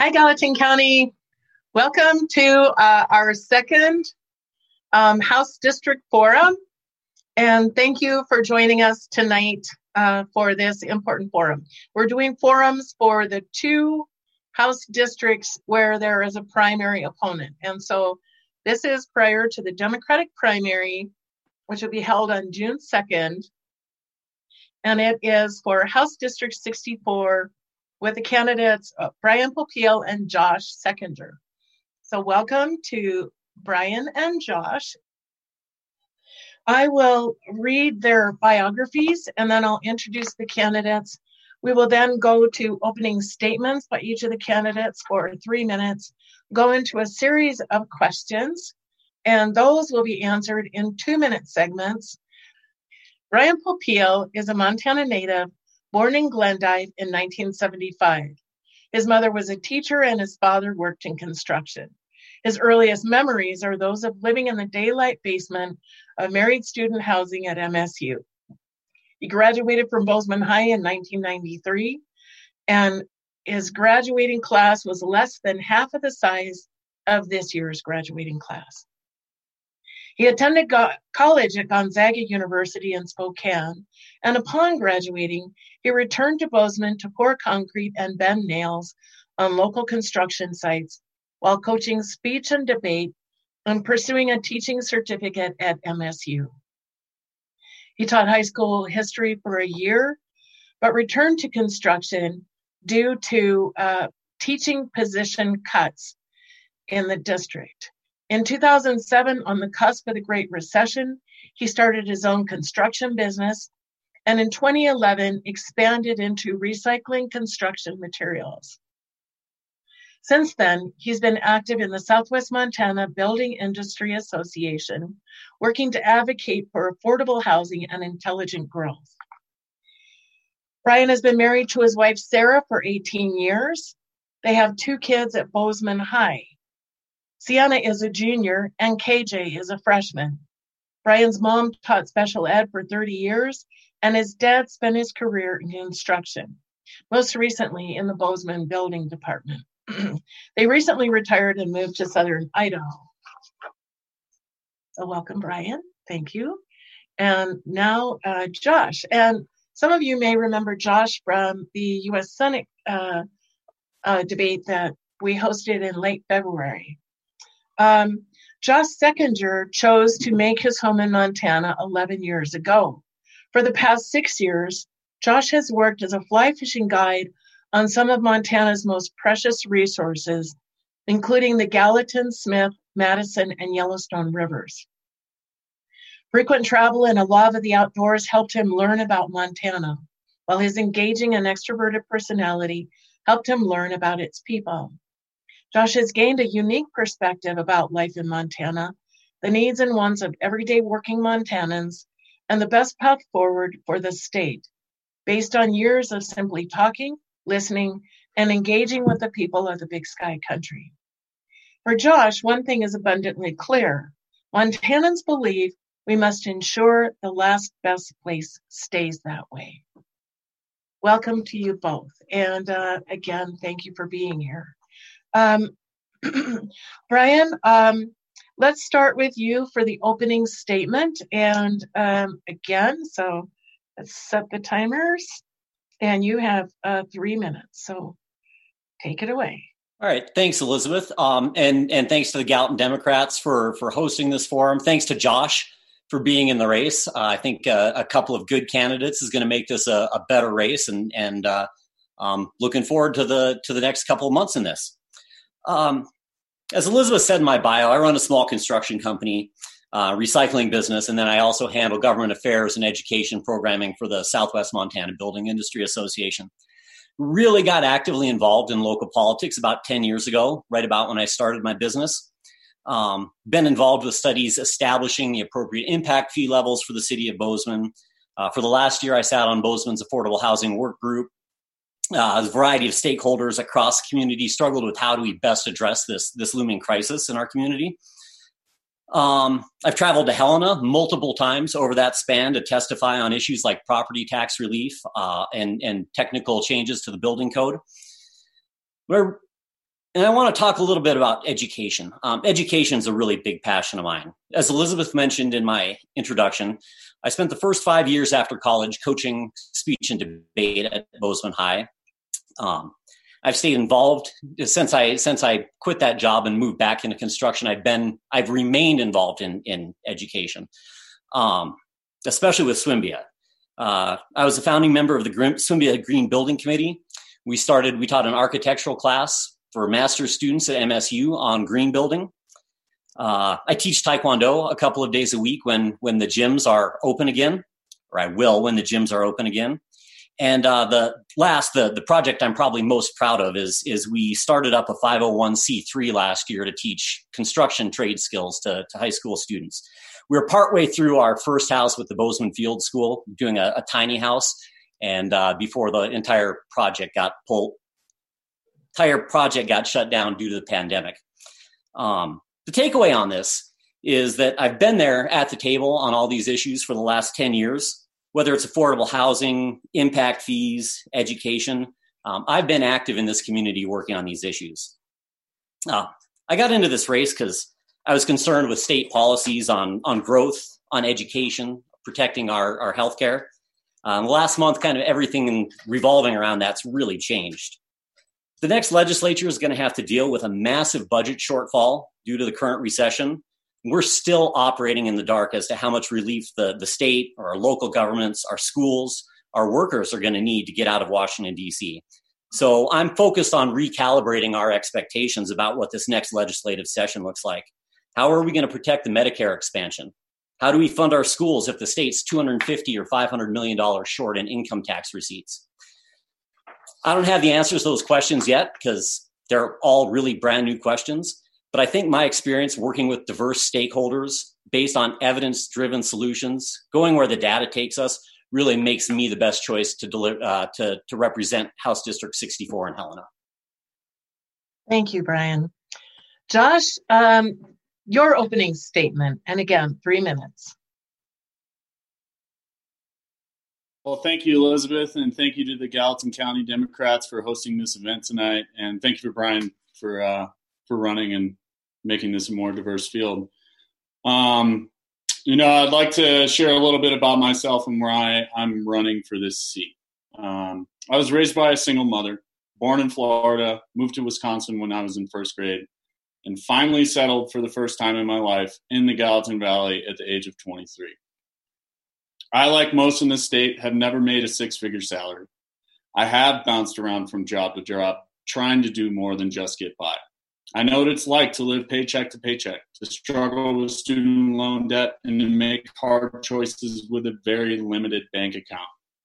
Hi, Gallatin County. Welcome to our second House District Forum. And thank you for joining us tonight for this important forum. We're doing forums for the two House districts where there is a primary opponent. And so this is prior to the Democratic primary, which will be held on June 2nd. And it is for House District 64 with the candidates Brian Popeil and Josh Sechinger. So welcome to Brian and Josh. I will read their biographies and then I'll introduce the candidates. We will then go to opening statements by each of the candidates for 3 minutes, go into a series of questions, and those will be answered in 2-minute segments. Brian Popeil is a Montana native, born in Glendive in 1975. His mother was a teacher and his father worked in construction. His earliest memories are those of living in the daylight basement of married student housing at MSU. He graduated from Bozeman High in 1993, and his graduating class was less than half of the size of this year's graduating class. He attended college at Gonzaga University in Spokane, and upon graduating, he returned to Bozeman to pour concrete and bend nails on local construction sites while coaching speech and debate and pursuing a teaching certificate at MSU. He taught high school history for a year, but returned to construction due to teaching position cuts in the district. In 2007, on the cusp of the Great Recession, he started his own construction business, and in 2011, expanded into recycling construction materials. Since then, he's been active in the Southwest Montana Building Industry Association, working to advocate for affordable housing and intelligent growth. Brian has been married to his wife, Sarah, for 18 years. They have 2 kids at Bozeman High. Sienna is a junior and KJ is a freshman. Brian's mom taught special ed for 30 years, and his dad spent his career in construction, most recently in the Bozeman Building Department. They recently retired and moved to southern Idaho. So welcome, Brian. Thank you. And now Josh. And some of you may remember Josh from the U.S. Senate debate that we hosted in late February. Josh Sechinger chose to make his home in Montana 11 years ago. For the past 6 years, Josh has worked as a fly fishing guide on some of Montana's most precious resources, including the Gallatin, Smith, Madison, and Yellowstone rivers. Frequent travel and a love of the outdoors helped him learn about Montana, while his engaging and extroverted personality helped him learn about its people. Josh has gained a unique perspective about life in Montana, the needs and wants of everyday working Montanans, and the best path forward for the state, based on years of simply talking, listening, and engaging with the people of the Big Sky country. For Josh, one thing is abundantly clear. Montanans believe we must ensure the last best place stays that way. Welcome to you both. And again, thank you for being here. Brian, let's start with you for the opening statement. And again, so let's set the timers. And you have 3 minutes, so take it away. All right. Thanks, Elizabeth. And thanks to the Gallatin Democrats for hosting this forum. Thanks to Josh for being in the race. I think a couple of good candidates is going to make this a better race, and looking forward to the next couple of months in this. As Elizabeth said in my bio, I run a small construction company, recycling business, and then I also handle government affairs and education programming for the Southwest Montana Building Industry Association. Really got actively involved in local politics about 10 years ago, right about when I started my business. Been involved with studies establishing the appropriate impact fee levels for the city of Bozeman. For the last year, I sat on Bozeman's Affordable Housing Work Group. A variety of stakeholders across the community struggled with how do we best address this looming crisis in our community. I've traveled to Helena multiple times over that span to testify on issues like property tax relief and technical changes to the building code. What I And I want to talk a little bit about education. Education is a really big passion of mine. As Elizabeth mentioned in my introduction, I spent the first 5 years after college coaching speech and debate at Bozeman High. I've stayed involved since I quit that job and moved back into construction. I've remained involved in education, especially with SWMBIA. I was a founding member of the SWMBIA Green Building Committee. We taught an architectural class for master's students at MSU on green building. I teach Taekwondo a couple of days a week when the gyms are open again, or I will when the gyms are open again. And the project I'm probably most proud of is we started up a 501c3 last year to teach construction trade skills to high school students. We were partway through our first house with the Bozeman Field School, doing a tiny house, and before the entire project got shut down due to the pandemic. The takeaway on this is that I've been there at the table on all these issues for the last 10 years. Whether it's affordable housing, impact fees, education, I've been active in this community working on these issues. I got into this race because I was concerned with state policies on growth, on education, protecting our healthcare. Last month, kind of everything revolving around that's really changed. The next legislature is going to have to deal with a massive budget shortfall due to the current recession. We're still operating in the dark as to how much relief the state or our local governments, our schools, our workers are going to need to get out of Washington, D.C. So I'm focused on recalibrating our expectations about what this next legislative session looks like. How are we going to protect the Medicare expansion? How do we fund our schools if the state's $250 or $500 million short in income tax receipts? I don't have the answers to those questions yet because they're all really brand new questions. But I think my experience working with diverse stakeholders based on evidence-driven solutions, going where the data takes us, really makes me the best choice to represent House District 64 in Helena. Thank you, Brian. Josh, your opening statement, and again, 3 minutes. Well, thank you, Elizabeth, and thank you to the Gallatin County Democrats for hosting this event tonight, and thank you for Brian for running and making this a more diverse field. I'd like to share a little bit about myself and why I'm running for this seat. I was raised by a single mother, born in Florida, moved to Wisconsin when I was in first grade, and finally settled for the first time in my life in the Gallatin Valley at the age of 23. I, like most in this state, have never made a six-figure salary. I have bounced around from job to job, trying to do more than just get by. I know what it's like to live paycheck to paycheck, to struggle with student loan debt, and to make hard choices with a very limited bank account.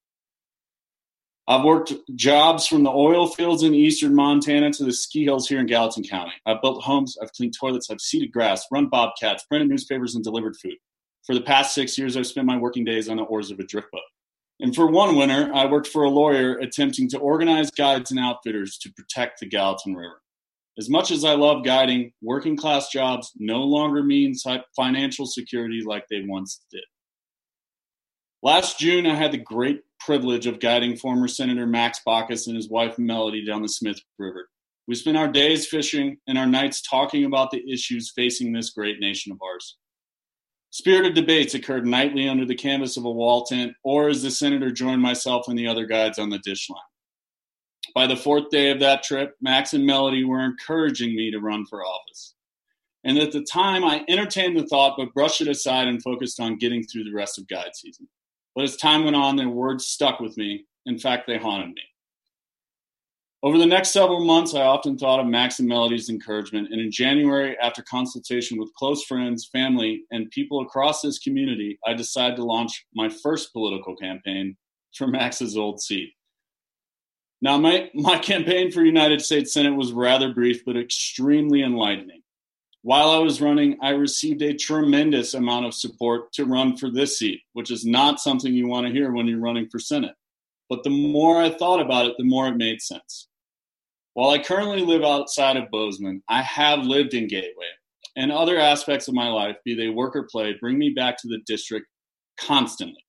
I've worked jobs from the oil fields in eastern Montana to the ski hills here in Gallatin County. I've built homes, I've cleaned toilets, I've seeded grass, run bobcats, printed newspapers, and delivered food. For the past 6 years, I've spent my working days on the oars of a drift boat. And for one winter, I worked for a lawyer attempting to organize guides and outfitters to protect the Gallatin River. As much as I love guiding, working class jobs no longer mean financial security like they once did. Last June, I had the great privilege of guiding former Senator Max Baucus and his wife Melody down the Smith River. We spent our days fishing and our nights talking about the issues facing this great nation of ours. Spirited debates occurred nightly under the canvas of a wall tent, or as the senator joined myself and the other guides on the dish line. By the fourth day of that trip, Max and Melody were encouraging me to run for office. And at the time, I entertained the thought, but brushed it aside and focused on getting through the rest of guide season. But as time went on, their words stuck with me. In fact, they haunted me. Over the next several months, I often thought of Max and Melody's encouragement, and in January, after consultation with close friends, family, and people across this community, I decided to launch my first political campaign for Max's old seat. Now, my campaign for United States Senate was rather brief, but extremely enlightening. While I was running, I received a tremendous amount of support to run for this seat, which is not something you want to hear when you're running for Senate. But the more I thought about it, the more it made sense. While I currently live outside of Bozeman, I have lived in Gateway, and other aspects of my life, be they work or play, bring me back to the district constantly.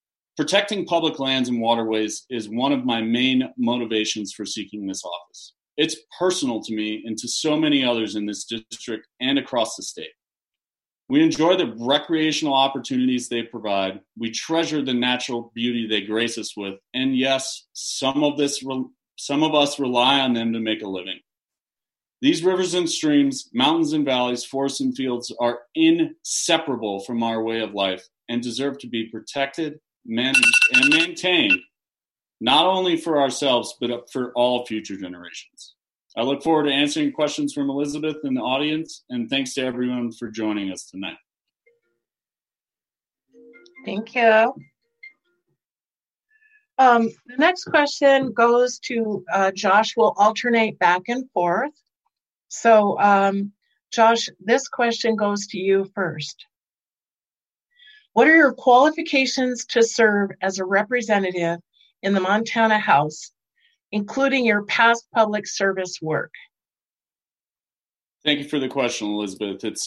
Protecting public lands and waterways is one of my main motivations for seeking this office. It's personal to me and to so many others in this district and across the state. We enjoy the recreational opportunities they provide. We treasure the natural beauty they grace us with. And yes, some of us rely on them to make a living. These rivers and streams, mountains and valleys, forests and fields are inseparable from our way of life and deserve to be protected, managed, and maintained, not only for ourselves, but for all future generations. I look forward to answering questions from Elizabeth and the audience, and thanks to everyone for joining us tonight. Thank you. The next question goes to Josh. We'll alternate back and forth. So, Josh, this question goes to you first. What are your qualifications to serve as a representative in the Montana House, including your past public service work? Thank you for the question, Elizabeth. It's,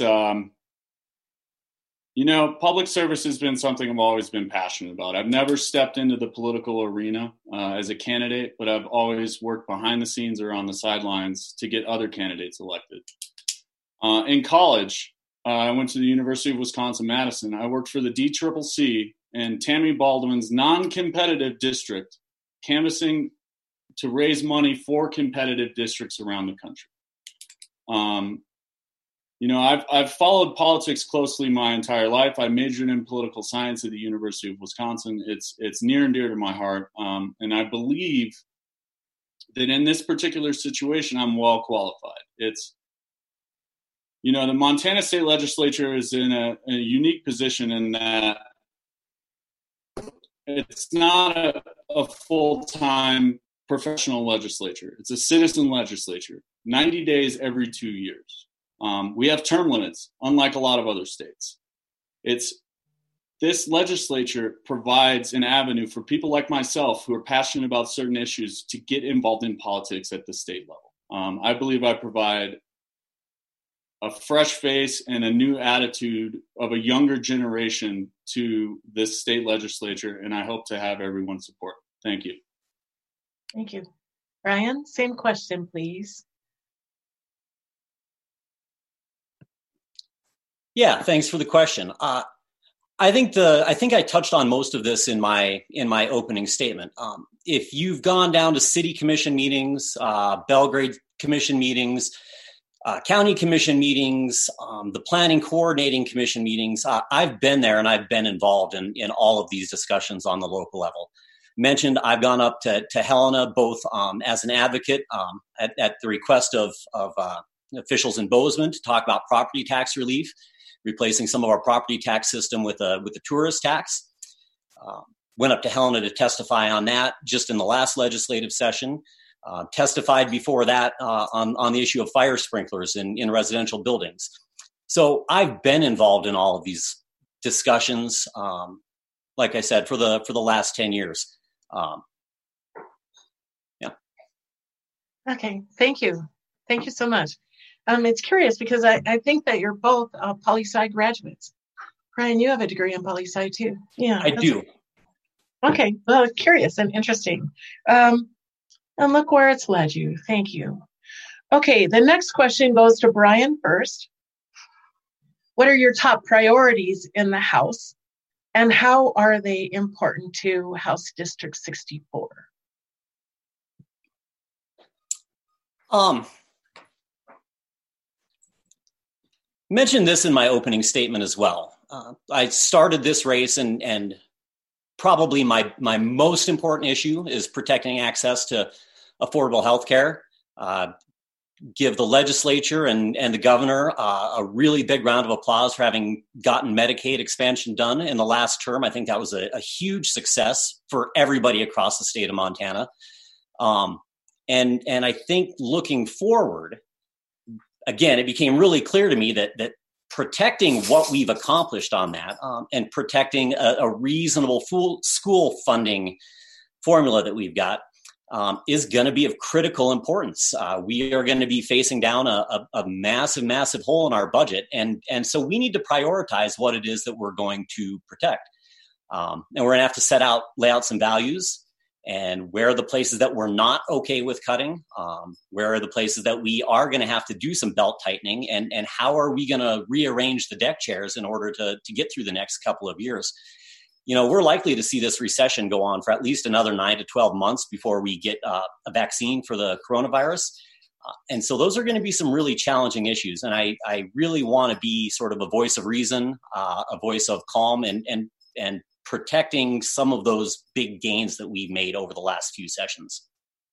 public service has been something I've always been passionate about. I've never stepped into the political arena as a candidate, but I've always worked behind the scenes or on the sidelines to get other candidates elected. In college, I went to the University of Wisconsin-Madison. I worked for the DCCC and Tammy Baldwin's non-competitive district, canvassing to raise money for competitive districts around the country. I've followed politics closely my entire life. I majored in political science at the University of Wisconsin. It's near and dear to my heart. And I believe that in this particular situation, I'm well qualified. The Montana State Legislature is in a unique position in that it's not a full-time professional legislature. It's a citizen legislature, 90 days every 2 years. We have term limits, unlike a lot of other states. This legislature provides an avenue for people like myself who are passionate about certain issues to get involved in politics at the state level. I believe I provide a fresh face and a new attitude of a younger generation to this state legislature, and I hope to have everyone's support. Thank you. Thank you. Ryan, same question, please. Yeah, thanks for the question. I think I touched on most of this in my opening statement. If you've gone down to city commission meetings, Belgrade commission meetings, county commission meetings, the planning coordinating commission meetings, I've been there and I've been involved in all of these discussions on the local level. Mentioned, I've gone up to Helena both as an advocate at the request of officials in Bozeman to talk about property tax relief, replacing some of our property tax system with a tourist tax. Went up to Helena to testify on that just in the last legislative session. Testified before that on the issue of fire sprinklers in residential buildings. So I've been involved in all of these discussions, like I said, for the last 10 years. Yeah. Okay, thank you. Thank you so much. It's curious because I think that you're both poli-sci graduates. Brian, you have a degree in poli-sci too. Yeah, I do. Okay, well, curious and interesting. And look where it's led you. Thank you. Okay, the next question goes to Brian first. What are your top priorities in the House, and how are they important to House District 64? Mentioned this in my opening statement as well. I started this race and probably my most important issue is protecting access to affordable health care. Give the legislature and the governor a really big round of applause for having gotten Medicaid expansion done in the last term. I think that was a huge success for everybody across the state of Montana. And I think looking forward, again, it became really clear to me that protecting what we've accomplished on that and protecting a reasonable school funding formula that we've got is going to be of critical importance. We are going to be facing down a massive, massive hole in our budget. And so we need to prioritize what it is that we're going to protect. And we're going to have to lay out some values and where are the places that we're not okay with cutting? Where are the places that we are going to have to do some belt tightening? And how are we going to rearrange the deck chairs in order to get through the next couple of years? We're likely to see this recession go on for at least another 9 to 12 months before we get a vaccine for the coronavirus. And so those are going to be some really challenging issues. And I really want to be sort of a voice of reason, a voice of calm, and protecting some of those big gains that we've made over the last few sessions.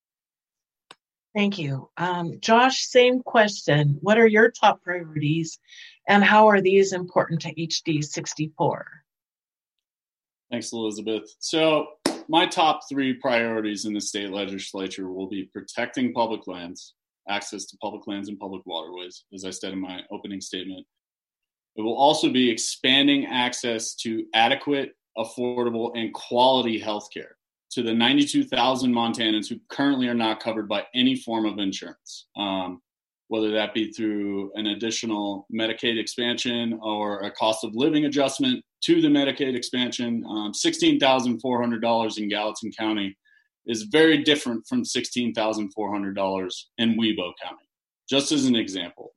Thank you. Josh, same question. What are your top priorities and how are these important to HD 64? Thanks, Elizabeth. So my top 3 priorities in the state legislature will be protecting public lands, access to public lands and public waterways, as I said in my opening statement. It will also be expanding access to adequate, affordable, and quality health care to the 92,000 Montanans who currently are not covered by any form of insurance, whether that be through an additional Medicaid expansion or a cost of living adjustment to the Medicaid expansion. $16,400 in Gallatin County is very different from $16,400 in Webo County, just as an example.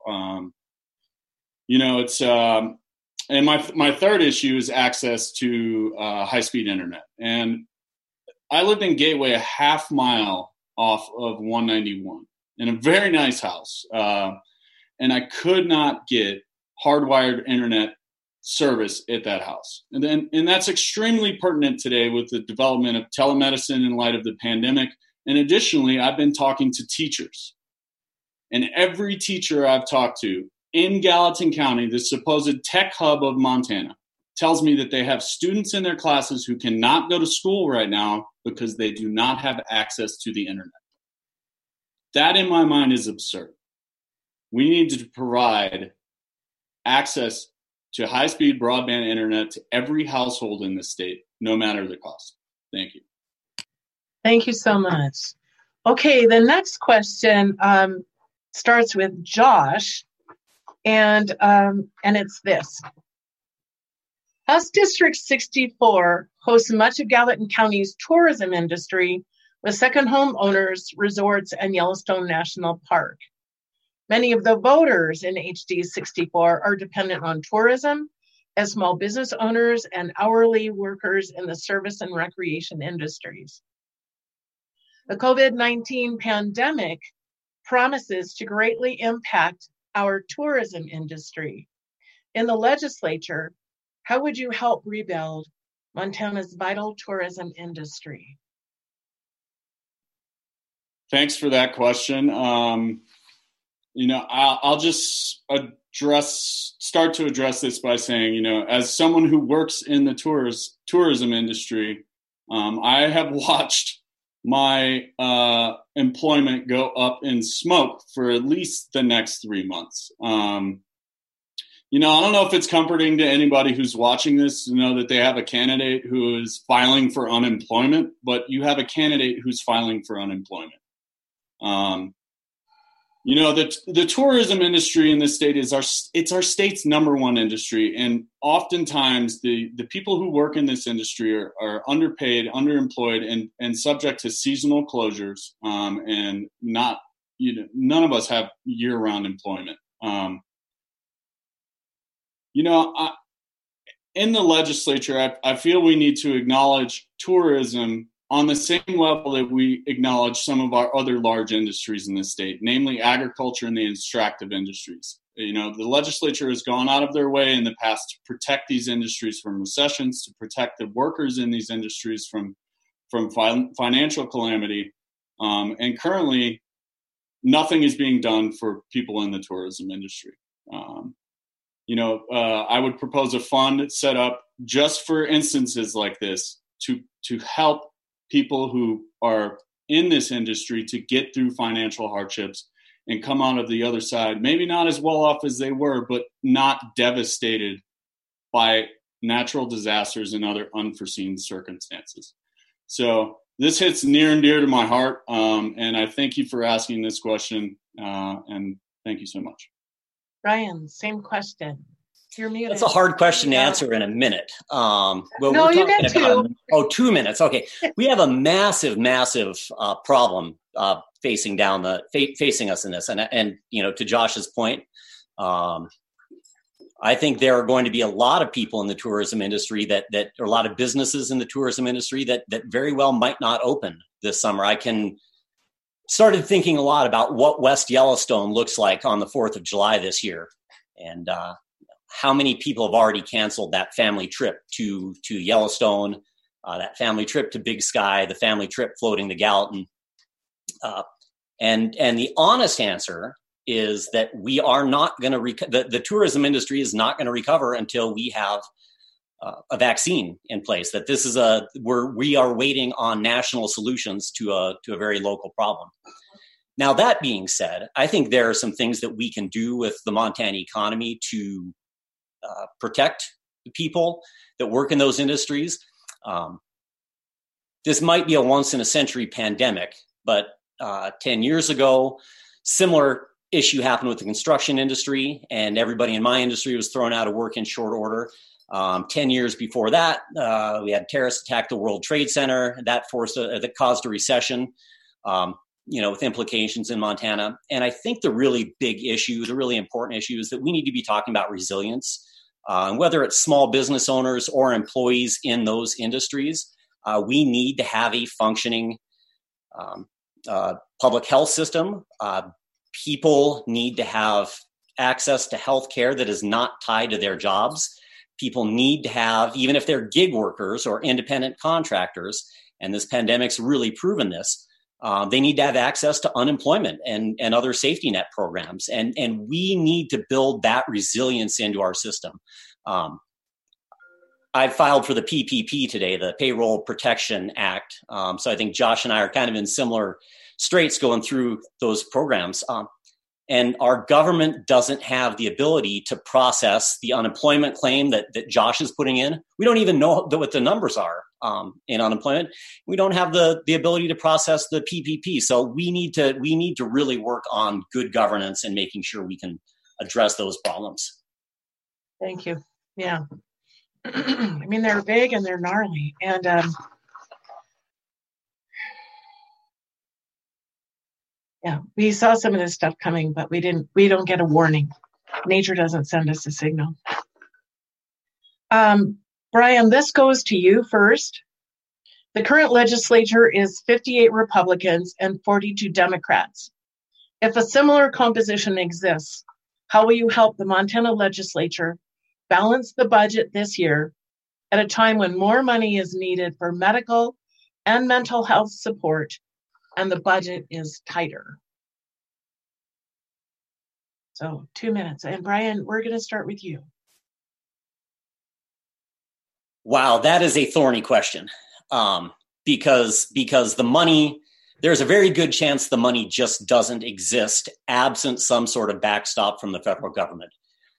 And my third issue is access to high-speed internet. And I lived in Gateway, a half mile off of 191, in a very nice house. And I could not get hardwired internet service at that house. And that's extremely pertinent today with the development of telemedicine in light of the pandemic. And additionally, I've been talking to teachers. And every teacher I've talked to in Gallatin County, the supposed tech hub of Montana, tells me that they have students in their classes who cannot go to school right now because they do not have access to the internet. That, in my mind, is absurd. We need to provide access to high-speed broadband internet to every household in the state, no matter the cost. Thank you. Thank you so much. Okay, the next question starts with Josh, and it's this. House District 64 hosts much of Gallatin County's tourism industry with second home owners, resorts, and Yellowstone National Park. Many of the voters in HD 64 are dependent on tourism as small business owners and hourly workers in the service and recreation industries. The COVID-19 pandemic promises to greatly impact our tourism industry. In the legislature, how would you help rebuild Montana's vital tourism industry? Thanks for that question. I'll just start to address this by saying, as someone who works in the tourism industry, I have watched my employment go up in smoke for at least the next 3 months. I don't know if it's comforting to anybody who's watching this to know that they have a candidate who is filing for unemployment, but you have a candidate who's filing for unemployment. The tourism industry in this state it's our state's number one industry. And oftentimes the people who work in this industry are underpaid, underemployed, and subject to seasonal closures. And none of us have year-round employment. In the legislature, I feel we need to acknowledge tourism on the same level that we acknowledge some of our other large industries in the state, namely agriculture and the extractive industries. The legislature has gone out of their way in the past to protect these industries from recessions, to protect the workers in these industries from financial calamity. And currently, nothing is being done for people in the tourism industry. I would propose a fund set up just for instances like this to help people who are in this industry to get through financial hardships and come out of the other side, maybe not as well off as they were, but not devastated by natural disasters and other unforeseen circumstances. So this hits near and dear to my heart, and I thank you for asking this question, and thank you so much. Ryan, same question. You're muted. That's a hard question to answer in a minute. No, you get 2. 2 minutes. Okay. We have a massive problem facing us in this. And to Josh's point, I think there are going to be a lot of people in the tourism industry that or a lot of businesses in the tourism industry that very well might not open this summer. I started thinking a lot about what West Yellowstone looks like on the 4th of July this year. And how many people have already canceled that family trip to Yellowstone, that family trip to Big Sky, the family trip floating the Gallatin. And the honest answer is that we are not going to the tourism industry is not going to recover until we have a vaccine in place. That this is we are waiting on national solutions to a very local problem. Now, that being said, I think there are some things that we can do with the Montana economy to protect the people that work in those industries. This might be a once in a century pandemic, but 10 years ago, similar issue happened with the construction industry, and everybody in my industry was thrown out of work in short order. 10 years before that, we had terrorists attack the World Trade Center. That caused a recession, with implications in Montana. And I think the really big issue, the really important issue, is that we need to be talking about resilience. And whether it's small business owners or employees in those industries, we need to have a functioning public health system. People need to have access to health care that is not tied to their jobs. People need to have, even if they're gig workers or independent contractors, and this pandemic's really proven this, they need to have access to unemployment and other safety net programs. And we need to build that resilience into our system. I filed for the PPP today, the Payroll Protection Act. So I think Josh and I are kind of in similar straits going through those programs. And our government doesn't have the ability to process the unemployment claim that Josh is putting in. We don't even know what the numbers are in unemployment. We don't have the ability to process the PPP. So we need to really work on good governance and making sure we can address those problems. Thank you. Yeah. I mean, they're big and they're gnarly. And we saw some of this stuff coming, but we don't get a warning. Nature doesn't send us a signal. Brian, this goes to you first. The current legislature is 58 Republicans and 42 Democrats. If a similar composition exists, how will you help the Montana legislature balance the budget this year at a time when more money is needed for medical and mental health support and the budget is tighter? So 2 minutes. And Brian, we're going to start with you. Wow, that is a thorny question. Because the money, there's a very good chance the money just doesn't exist absent some sort of backstop from the federal government.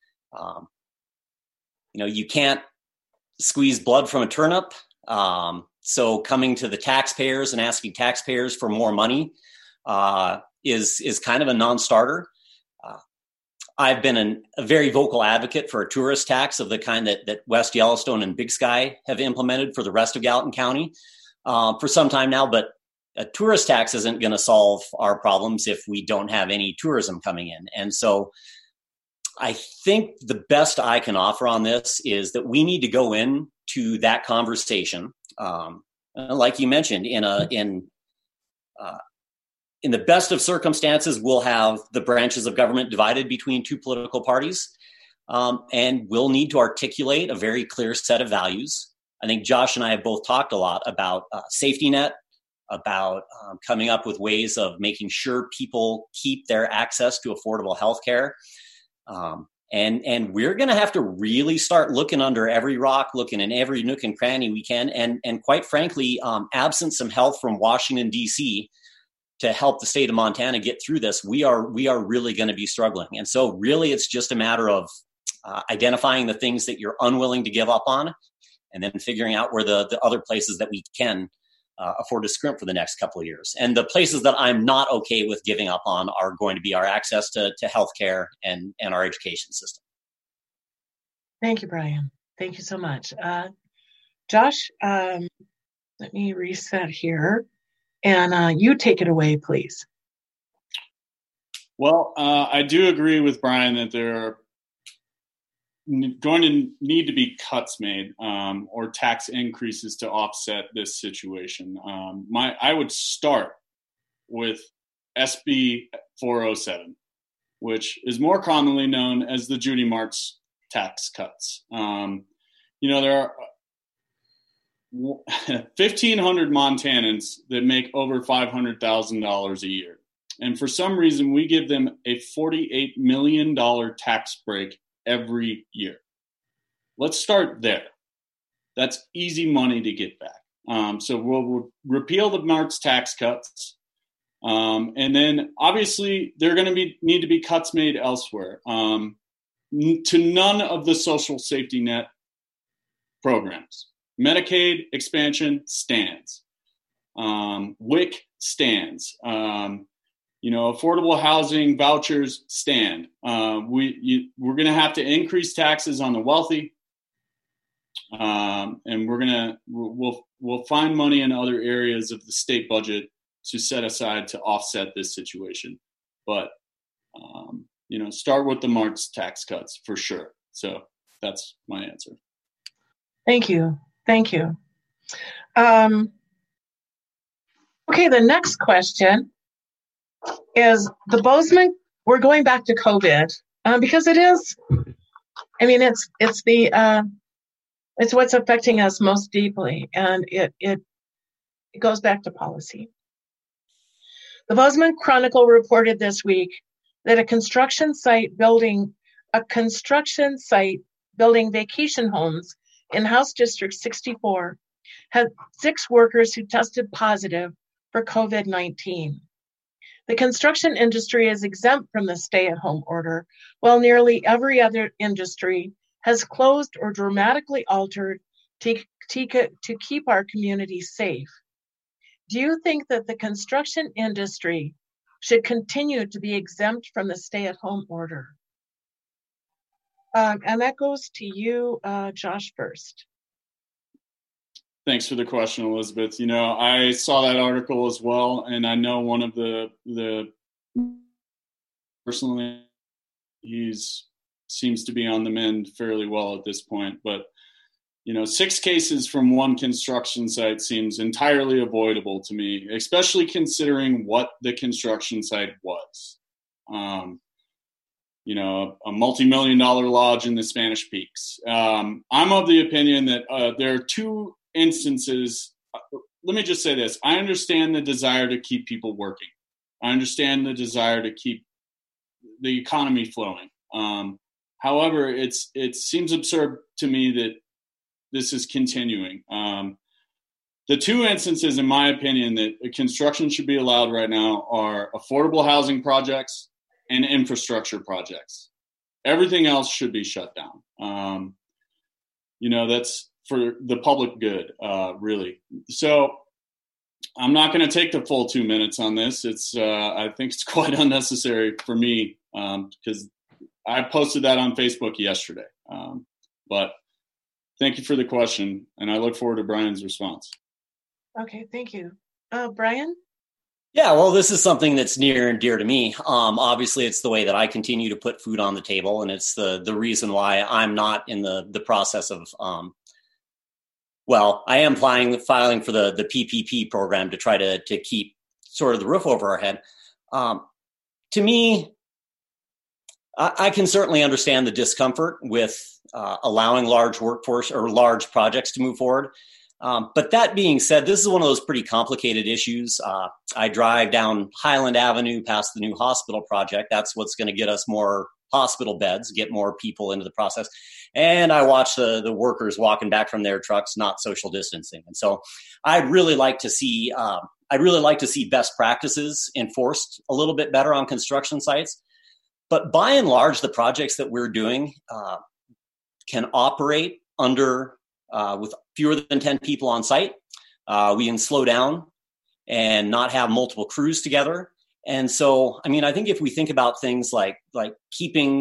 You can't squeeze blood from a turnip. So coming to the taxpayers and asking taxpayers for more money is kind of a non-starter. I've been a very vocal advocate for a tourist tax of the kind that West Yellowstone and Big Sky have implemented for the rest of Gallatin County for some time now. But a tourist tax isn't going to solve our problems if we don't have any tourism coming in. And so I think the best I can offer on this is that we need to go into that conversation, like you mentioned, in the best of circumstances, we'll have the branches of government divided between two political parties, and we'll need to articulate a very clear set of values. I think Josh and I have both talked a lot about safety net, about coming up with ways of making sure people keep their access to affordable health care. And we're going to have to really start looking under every rock, looking in every nook and cranny we can. And quite frankly, absent some help from Washington, D.C., to help the state of Montana get through this, we are really going to be struggling. And so really it's just a matter of identifying the things that you're unwilling to give up on, and then figuring out where the other places that we can afford to scrimp for the next couple of years. And the places that I'm not okay with giving up on are going to be our access to healthcare and our education system. Thank you, Brian. Thank you so much. Josh, let me reset here, and you take it away, please. Well, I do agree with Brian that there are going to need to be cuts made or tax increases to offset this situation. I would start with SB 407, which is more commonly known as the Judy Marks tax cuts. There are 1,500 Montanans that make over $500,000 a year. And for some reason, we give them a $48 million tax break every year. Let's start there. That's easy money to get back. So we'll repeal the Marks tax cuts. And then obviously there are going to need to be cuts made elsewhere to none of the social safety net programs. Medicaid expansion stands. WIC stands. Affordable housing vouchers stand. We're going to have to increase taxes on the wealthy, and we'll find money in other areas of the state budget to set aside to offset this situation. But start with the Marks tax cuts for sure. So that's my answer. Thank you. Okay, the next question is the Bozeman. We're going back to COVID because it is. I mean, it's what's affecting us most deeply, and it goes back to policy. The Bozeman Chronicle reported this week that a construction site building vacation homes in House District 64 had 6 workers who tested positive for COVID-19. The construction industry is exempt from the stay-at-home order, while nearly every other industry has closed or dramatically altered to keep our communities safe. Do you think that the construction industry should continue to be exempt from the stay-at-home order? And that goes to you, Josh, first. Thanks for the question, Elizabeth. I saw that article as well, and I know one of the personally, seems to be on the mend fairly well at this point. But 6 cases from one construction site seems entirely avoidable to me, especially considering what the construction site was. A multi-million-dollar lodge in the Spanish Peaks. I'm of the opinion that there are 2 instances. Let me just say this. I understand the desire to keep people working. I understand the desire to keep the economy flowing. However, it seems absurd to me that this is continuing. The 2 instances, in my opinion, that construction should be allowed right now are affordable housing projects and infrastructure projects. Everything else should be shut down. That's for the public good, really. So I'm not going to take the full 2 minutes on this. I think it's quite unnecessary for me because I posted that on Facebook yesterday. But thank you for the question, and I look forward to Brian's response. Okay, thank you. Brian? Yeah, well, this is something that's near and dear to me. Obviously, it's the way that I continue to put food on the table, and it's the reason why I'm not in the process of I am filing for the PPP program to try to keep sort of the roof over our head. To me, I can certainly understand the discomfort with allowing large workforce or large projects to move forward. But that being said, this is one of those pretty complicated issues. I drive down Highland Avenue past the new hospital project. That's what's going to get us more hospital beds, get more people into the process. And I watch the workers walking back from their trucks, not social distancing. And so I'd really like to see best practices enforced a little bit better on construction sites. But by and large, the projects that we're doing can operate under with fewer than 10 people on site. We can slow down and not have multiple crews together. And so, I mean, I think if we think about things like keeping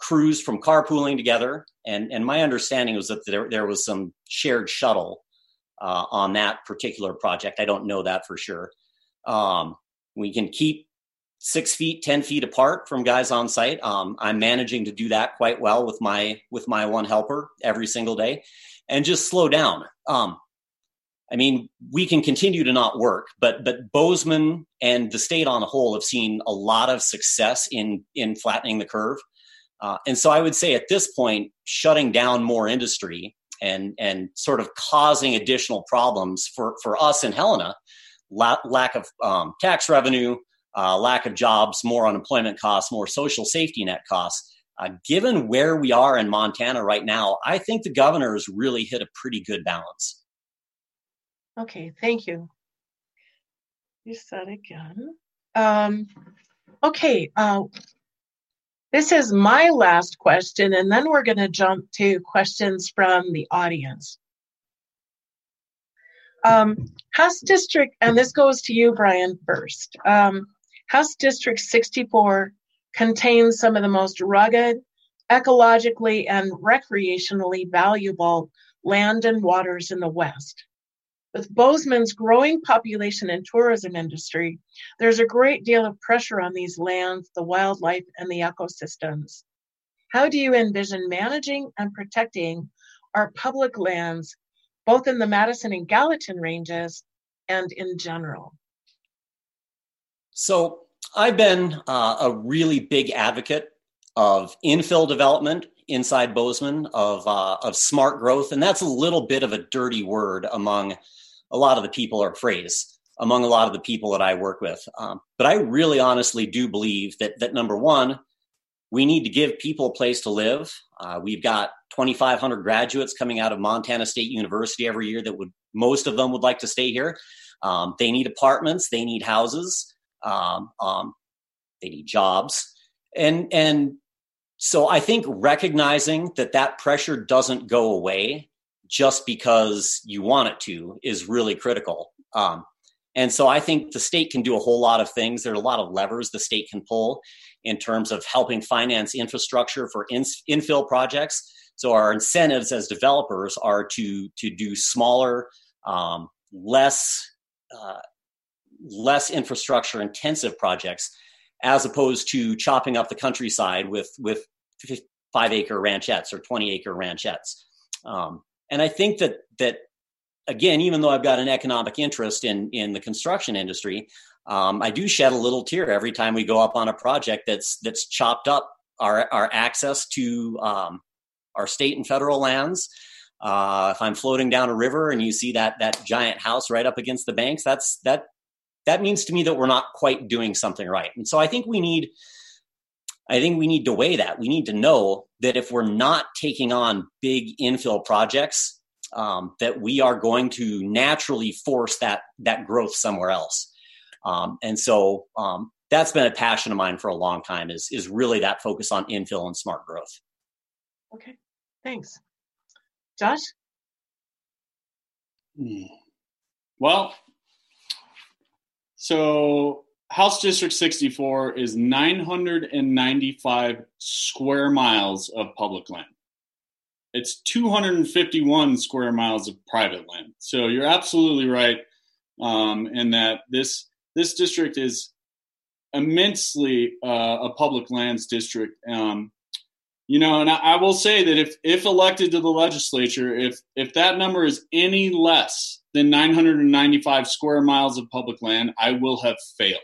crews from carpooling together. And my understanding was that there was some shared shuttle on that particular project. I don't know that for sure. We can keep 6 feet, 10 feet apart from guys on site. I'm managing to do that quite well with my one helper every single day, and just slow down. I mean, we can continue to not work, but Bozeman and the state on a whole have seen a lot of success in flattening the curve. And so I would say at this point, shutting down more industry and sort of causing additional problems for us in Helena, lack of tax revenue, lack of jobs, more unemployment costs, more social safety net costs. Given where we are in Montana right now, I think the governor has really hit a pretty good balance. Okay, thank you. You said again. Okay, this is my last question, and then we're going to jump to questions from the audience. House District, and this goes to you, Brian, first. House District 64 contains some of the most rugged, ecologically and recreationally valuable land and waters in the West. With Bozeman's growing population and tourism industry, there's a great deal of pressure on these lands, the wildlife, and the ecosystems. How do you envision managing and protecting our public lands, both in the Madison and Gallatin ranges and in general? So I've been a really big advocate of infill development inside Bozeman, of smart growth, and that's a little bit of a dirty word among a lot of the people, or phrase among a lot of the people that I work with. But I really honestly do believe that number one, we need to give people a place to live. We've got 2,500 graduates coming out of Montana State University every year that most of them would like to stay here. They need apartments, they need houses, they need jobs. And so I think recognizing that pressure doesn't go away just because you want it to is really critical. And so I think the state can do a whole lot of things. There are a lot of levers the state can pull in terms of helping finance infrastructure for infill projects. So our incentives as developers are to do smaller, less infrastructure intensive projects, as opposed to chopping up the countryside with 5-acre ranchettes or 20-acre ranchettes. And I think that again, even though I've got an economic interest in the construction industry, I do shed a little tear every time we go up on a project that's chopped up our access to our state and federal lands. If I'm floating down a river and you see that giant house right up against the banks, that means to me that we're not quite doing something right. And so I think we need to weigh that. We need to know that if we're not taking on big infill projects, that we are going to naturally force that growth somewhere else. And so that's been a passion of mine for a long time, is really that focus on infill and smart growth. Okay, thanks. Josh? Well, so House District 64 is 995 square miles of public land. It's 251 square miles of private land. So you're absolutely right in that this district is immensely a public lands district. And I will say that if elected to the legislature, if that number is any less than 995 square miles of public land, I will have failed.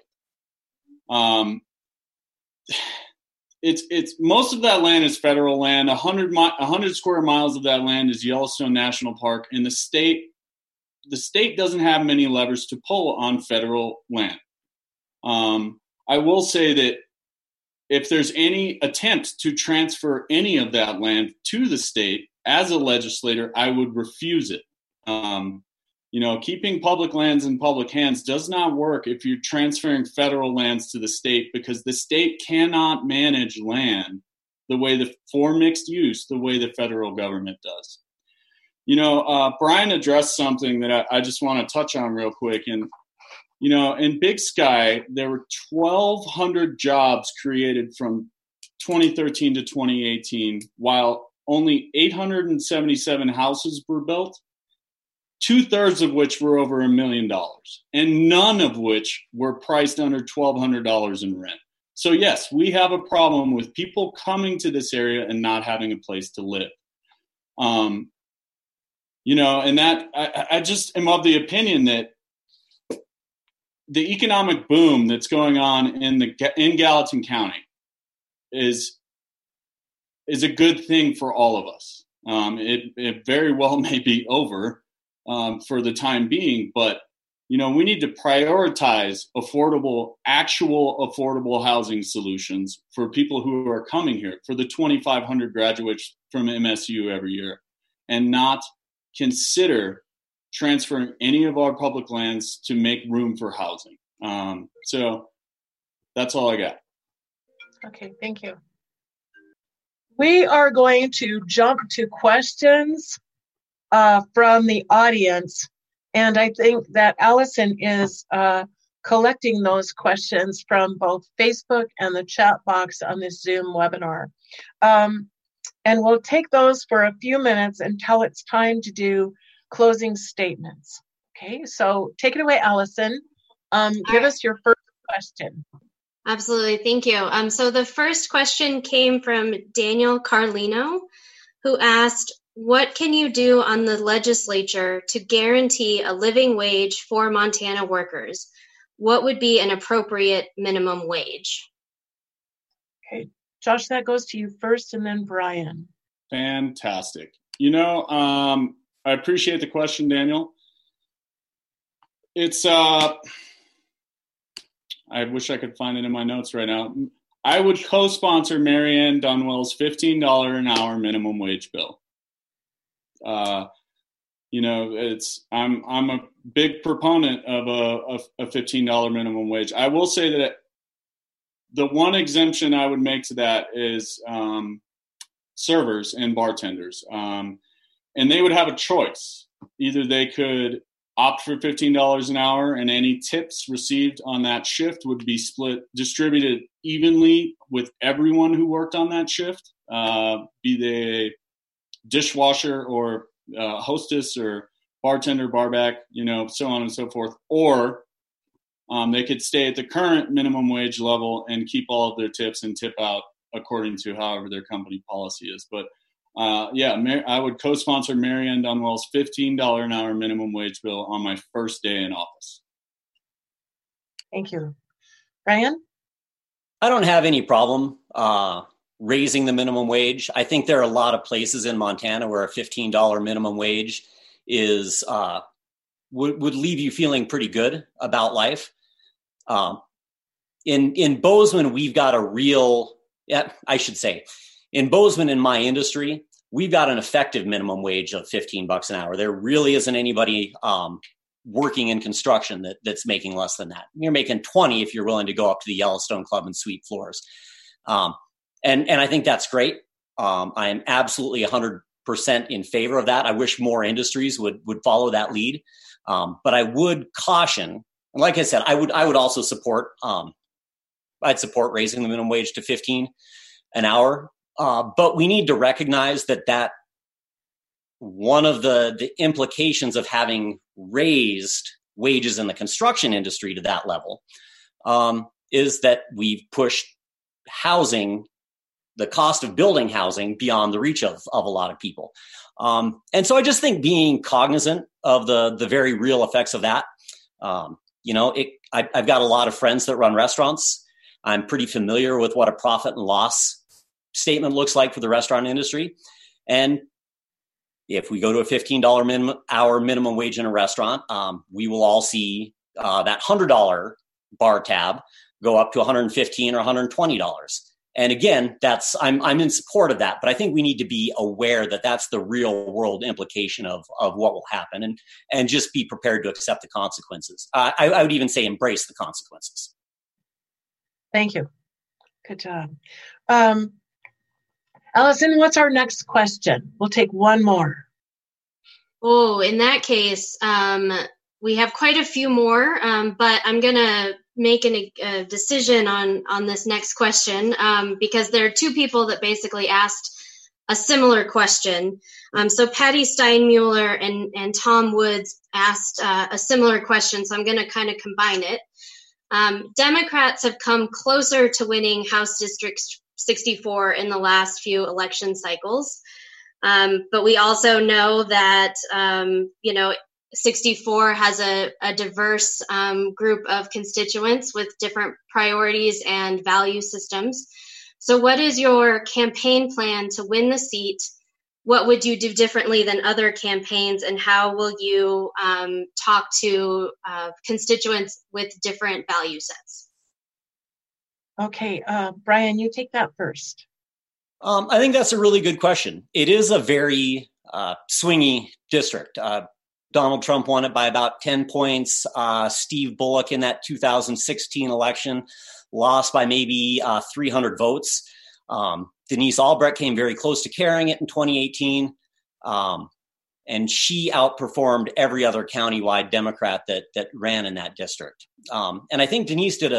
It's most of that land is federal land. 100 square miles of that land is Yellowstone National Park, and the state doesn't have many levers to pull on federal land. I will say that if there's any attempt to transfer any of that land to the state as a legislator, I would refuse it. Keeping public lands in public hands does not work if you're transferring federal lands to the state, because the state cannot manage land for mixed use the way the federal government does. Brian addressed something that I just want to touch on real quick. And, in Big Sky, there were 1,200 jobs created from 2013 to 2018, while only 877 houses were built, 2/3 of which were over $1 million, and none of which were priced under $1,200 in rent. So yes, we have a problem with people coming to this area and not having a place to live. And that I just am of the opinion that the economic boom that's going on in Gallatin County is a good thing for all of us. It very well may be over for the time being, but we need to prioritize actual affordable housing solutions for people who are coming here, for the 2,500 graduates from MSU every year, and not consider transferring any of our public lands to make room for housing. So that's all I got. Okay, thank you. We are going to jump to questions from the audience. And I think that Allison is collecting those questions from both Facebook and the chat box on this Zoom webinar. And we'll take those for a few minutes until it's time to do closing statements. Okay, so take it away, Allison. Give us your first question. Absolutely, thank you. So the first question came from Daniel Carlino, who asked, what can you do on the legislature to guarantee a living wage for Montana workers? What would be an appropriate minimum wage? Okay, Josh, that goes to you first and then Brian. Fantastic. I appreciate the question, Daniel. It's, I wish I could find it in my notes right now. I would co-sponsor Marianne Dunwell's $15 an hour minimum wage bill. I'm a big proponent of a $15 minimum wage. I will say that the one exemption I would make to that is servers and bartenders. And they would have a choice. Either they could opt for $15 an hour and any tips received on that shift would be distributed evenly with everyone who worked on that shift, be they dishwasher or hostess or bartender, barback, so on and so forth. Or they could stay at the current minimum wage level and keep all of their tips and tip out according to however their company policy is. But I would co-sponsor Marianne Dunwell's $15 an hour minimum wage bill on my first day in office. Thank you. Brian? I don't have any problem raising the minimum wage. I think there are a lot of places in Montana where a $15 minimum wage is would leave you feeling pretty good about life. In Bozeman, we've got in Bozeman, in my industry, we've got an effective minimum wage of $15 an hour. There really isn't anybody working in construction that's making less than that. You're making $20 if you're willing to go up to the Yellowstone Club and sweep floors. And I think that's great. I am absolutely 100% in favor of that. I wish more industries would follow that lead. But I would caution, and like I said, I would also support, I'd support raising the minimum wage to $15 an hour. But we need to recognize that one of the implications of having raised wages in the construction industry to that level is that we've pushed housing, the cost of building housing, beyond the reach of a lot of people. And so I just think being cognizant of the very real effects of that, I've got a lot of friends that run restaurants. I'm pretty familiar with what a profit and loss statement looks like for the restaurant industry. And if we go to a $15 hour minimum wage in a restaurant, we will all see that $100 bar tab go up to $115 or $120. And again, I'm in support of that, but I think we need to be aware that that's the real world implication of what will happen, and just be prepared to accept the consequences. I would even say embrace the consequences. Thank you. Good job. Allison, what's our next question? We'll take one more. Oh, in that case, we have quite a few more, but I'm going to make a decision on this next question because there are two people that basically asked a similar question. So Patty Steinmuller and Tom Woods asked a similar question, so I'm going to kind of combine it. Democrats have come closer to winning House District 64 in the last few election cycles, but we also know that 64 has a diverse group of constituents with different priorities and value systems. So what is your campaign plan to win the seat? What would you do differently than other campaigns? And how will you talk to constituents with different value sets? Okay, Brian, you take that first. I think that's a really good question. It is a very swingy district. Donald Trump won it by about 10 points. Steve Bullock in that 2016 election lost by maybe 300 votes. Denise Albrecht came very close to carrying it in 2018. And she outperformed every other countywide Democrat that ran in that district. And I think Denise did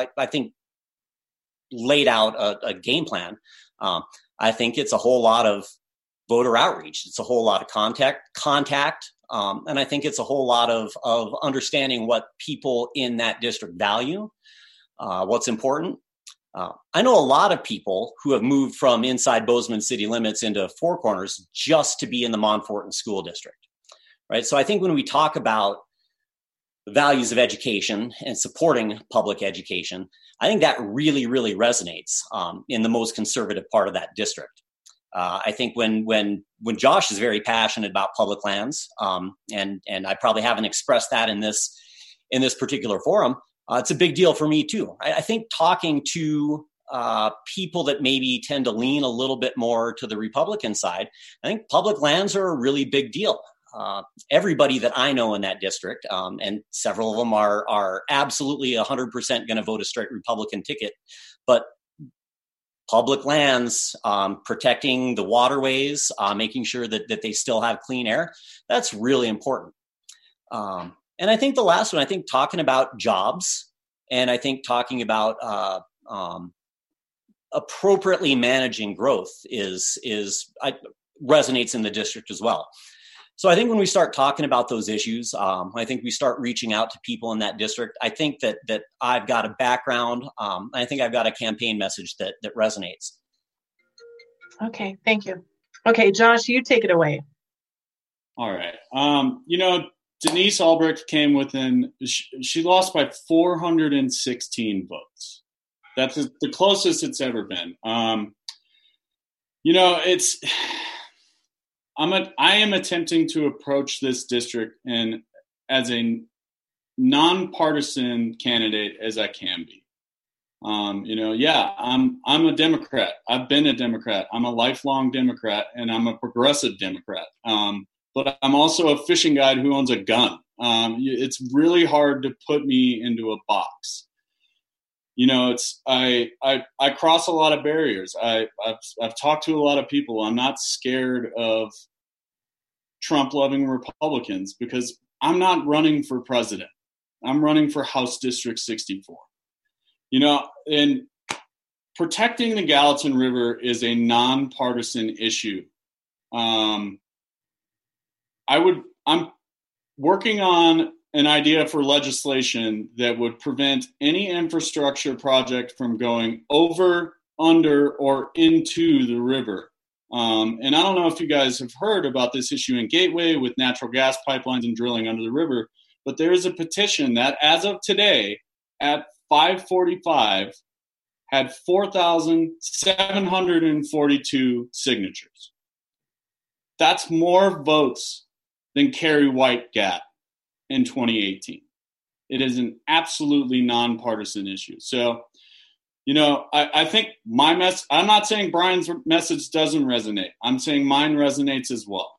laid out a game plan. I think it's a whole lot of voter outreach. It's a whole lot of contact. And I think it's a whole lot of understanding what people in that district value, what's important. I know a lot of people who have moved from inside Bozeman city limits into Four Corners just to be in the Montforton school district, right? So I think when we talk about the values of education and supporting public education, I think that really, really resonates in the most conservative part of that district. I think when Josh is very passionate about public lands, and I probably haven't expressed that in this particular forum, it's a big deal for me too. I think talking to people that maybe tend to lean a little bit more to the Republican side, I think public lands are a really big deal. Everybody that I know in that district, and several of them are absolutely 100% going to vote a straight Republican ticket, but public lands, protecting the waterways, making sure that they still have clean air, that's really important. And I think the last one, I think talking about jobs, and I think talking about appropriately managing growth resonates in the district as well. So I think when we start talking about those issues, I think we start reaching out to people in that district. I think that I've got a background. I think I've got a campaign message that resonates. Okay, thank you. Okay, Josh, you take it away. All right. Denise Albrecht came within, she lost by 416 votes. That's the closest it's ever been. I am attempting to approach this district as a nonpartisan candidate as I can be. I'm a Democrat. I've been a Democrat. I'm a lifelong Democrat, and I'm a progressive Democrat. But I'm also a fishing guide who owns a gun. It's really hard to put me into a box. I cross a lot of barriers. I've talked to a lot of people. I'm not scared of Trump-loving Republicans because I'm not running for president. I'm running for House District 64. And protecting the Gallatin River is a nonpartisan issue. I'm working on an idea for legislation that would prevent any infrastructure project from going over, under, or into the river. And I don't know if you guys have heard about this issue in Gateway with natural gas pipelines and drilling under the river, but there is a petition that, as of today, at 5:45, had 4,742 signatures. That's more votes than Kerry White got in 2018. It is an absolutely nonpartisan issue. So, I think my I'm not saying Brian's message doesn't resonate. I'm saying mine resonates as well.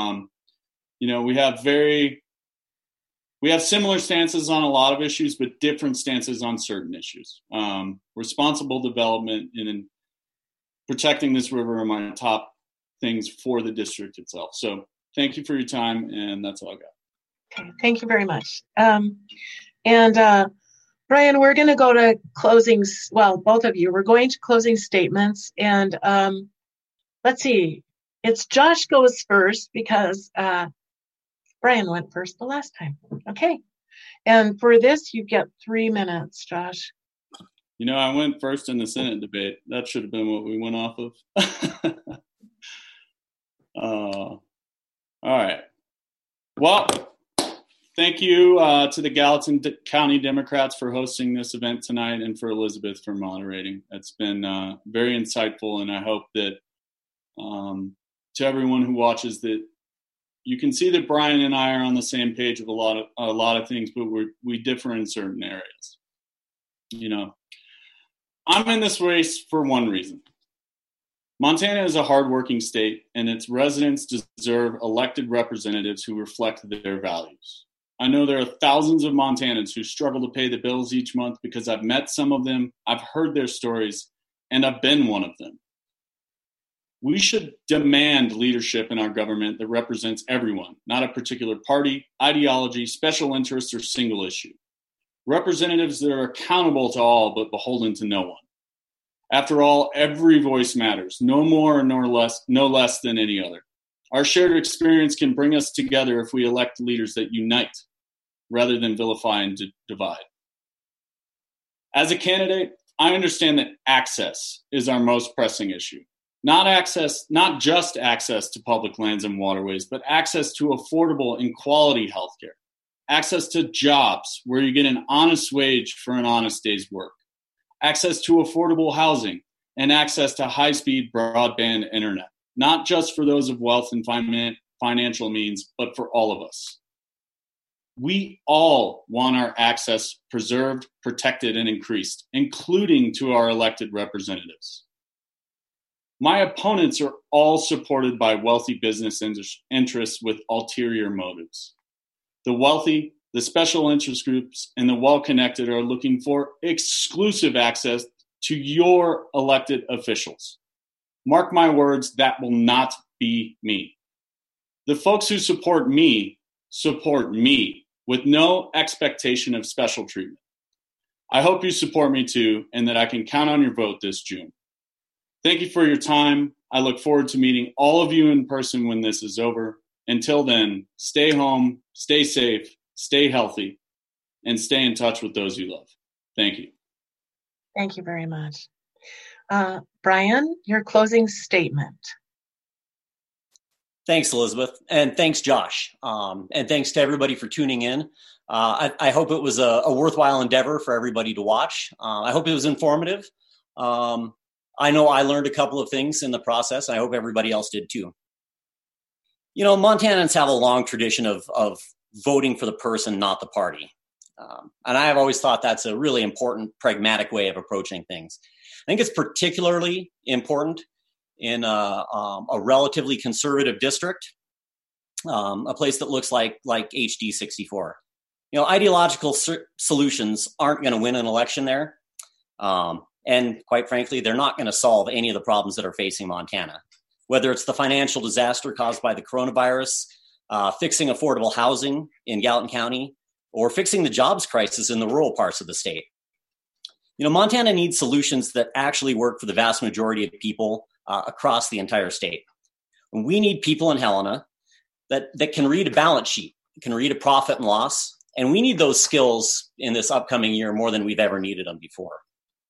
We have similar stances on a lot of issues, but different stances on certain issues. Responsible development and protecting this river are my top things for the district itself. So thank you for your time, and that's all I got. Okay, thank you very much. Brian, we're going to go to closings. Well, both of you, we're going to closing statements. And let's see, it's Josh goes first because Brian went first the last time. Okay. And for this, you get 3 minutes, Josh. I went first in the Senate debate. That should have been what we went off of. All right. Well, thank you to the Gallatin County Democrats for hosting this event tonight and for Elizabeth for moderating. It's been very insightful, and I hope that to everyone who watches that you can see that Brian and I are on the same page of a lot of things, but we differ in certain areas. I'm in this race for one reason. Montana is a hardworking state, and its residents deserve elected representatives who reflect their values. I know there are thousands of Montanans who struggle to pay the bills each month because I've met some of them, I've heard their stories, and I've been one of them. We should demand leadership in our government that represents everyone, not a particular party, ideology, special interest, or single issue. Representatives that are accountable to all but beholden to no one. After all, every voice matters, no more nor less, no less than any other. Our shared experience can bring us together if we elect leaders that unite rather than vilify and divide. As a candidate, I understand that access is our most pressing issue. Not just access to public lands and waterways, but access to affordable and quality healthcare. Access to jobs where you get an honest wage for an honest day's work. Access to affordable housing and access to high-speed broadband internet, not just for those of wealth and financial means, but for all of us. We all want our access preserved, protected, and increased, including to our elected representatives. My opponents are all supported by wealthy business interests with ulterior motives. The wealthy, the special interest groups, and the well-connected are looking for exclusive access to your elected officials. Mark my words, that will not be me. The folks who support me with no expectation of special treatment. I hope you support me too, and that I can count on your vote this June. Thank you for your time. I look forward to meeting all of you in person when this is over. Until then, stay home, stay safe, stay healthy, and stay in touch with those you love. Thank you. Thank you very much. Brian, your closing statement. Thanks, Elizabeth. And thanks, Josh. And thanks to everybody for tuning in. I hope it was a worthwhile endeavor for everybody to watch. I hope it was informative. I know I learned a couple of things in the process. I hope everybody else did too. Montanans have a long tradition of voting for the person, not the party. And I have always thought that's a really important, pragmatic way of approaching things. I think it's particularly important in a relatively conservative district, a place that looks like HD 64. Ideological solutions aren't going to win an election there. And quite frankly, they're not going to solve any of the problems that are facing Montana. Whether it's the financial disaster caused by the coronavirus, fixing affordable housing in Gallatin County, or fixing the jobs crisis in the rural parts of the state. Montana needs solutions that actually work for the vast majority of people across the entire state. And we need people in Helena that can read a balance sheet, can read a profit and loss, and we need those skills in this upcoming year more than we've ever needed them before.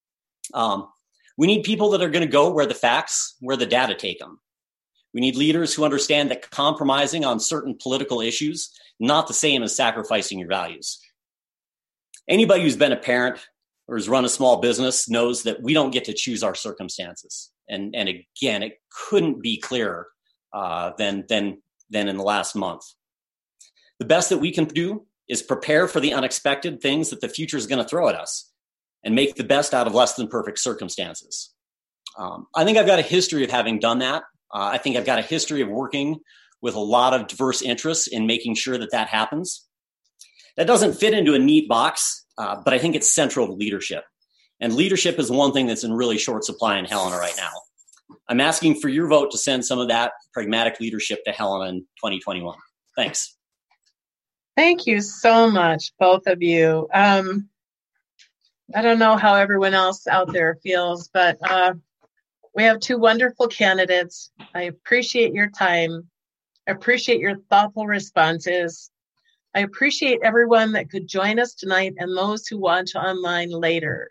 We need people that are going to go where the data take them. We need leaders who understand that compromising on certain political issues not the same as sacrificing your values. Anybody who's been a parent or has run a small business knows that we don't get to choose our circumstances. And again, it couldn't be clearer than in the last month. The best that we can do is prepare for the unexpected things that the future is going to throw at us and make the best out of less than perfect circumstances. I think I've got a history of having done that. I think I've got a history of working with a lot of diverse interests in making sure that happens. That doesn't fit into a neat box, but I think it's central to leadership. And leadership is one thing that's in really short supply in Helena right now. I'm asking for your vote to send some of that pragmatic leadership to Helena in 2021. Thanks. Thank you so much, both of you. I don't know how everyone else out there feels, but we have two wonderful candidates. I appreciate your time. I appreciate your thoughtful responses. I appreciate everyone that could join us tonight and those who watch online later.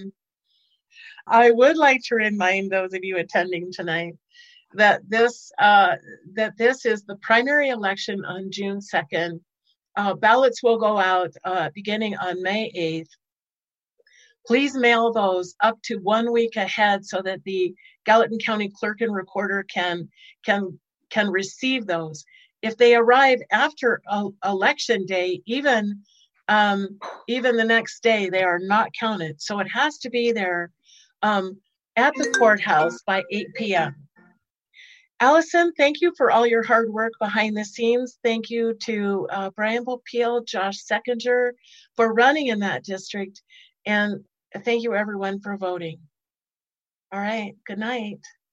I would like to remind those of you attending tonight that this is the primary election on June 2nd. Ballots will go out beginning on May 8th. Please mail those up to 1 week ahead so that the Gallatin County Clerk and Recorder can receive those. If they arrive after election day, even the next day, they are not counted. So it has to be there at the courthouse by 8 p.m. Allison, thank you for all your hard work behind the scenes. Thank you to Brian Popeil, Josh Seckinger for running in that district. And thank you everyone for voting. All right, good night.